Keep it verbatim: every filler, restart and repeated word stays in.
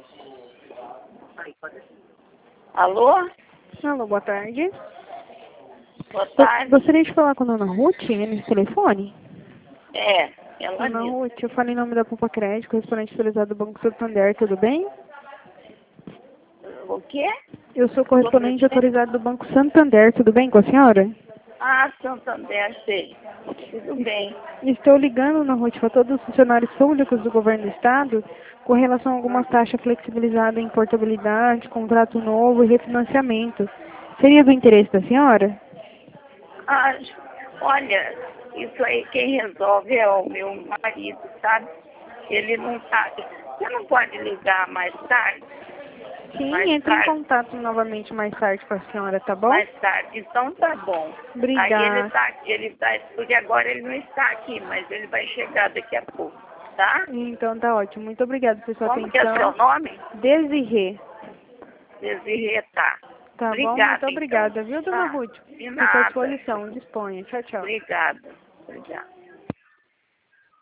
Alô? Alô, boa tarde. Boa tarde. Gostaria de falar com a dona Ruth nesse telefone? É, ela Dona mesma. Ruth, eu falei em nome da Poupa Crédito, correspondente autorizado do Banco Santander, tudo bem? O quê? Eu sou correspondente autorizado do Banco Santander, tudo bem com a senhora? Ah, Santander, sei. Tudo bem. Estou ligando, Dona Ruth, para todos os funcionários públicos do governo do estado com relação a algumas taxas flexibilizadas em portabilidade, contrato novo e refinanciamento. Seria do interesse da senhora? Ah, olha, isso aí quem resolve é o meu marido, sabe? Ele não tá. Você não pode ligar mais tarde? Sim, Mais entre em tarde. contato novamente mais tarde com a senhora, tá bom? Mais tarde. Então tá bom. Aí ele Obrigada. tá aqui, ele tá, porque agora ele não está aqui, mas ele vai chegar daqui a pouco, tá? Então tá ótimo. Muito obrigada por sua Como que é atenção. seu nome? Desirê. Desirê, tá. Tá bom? Muito Obrigada, então. obrigada, viu, dona Tá. Ruth? De Fico à nada. disposição. Disponha. Tchau, tchau. Obrigada. Obrigada.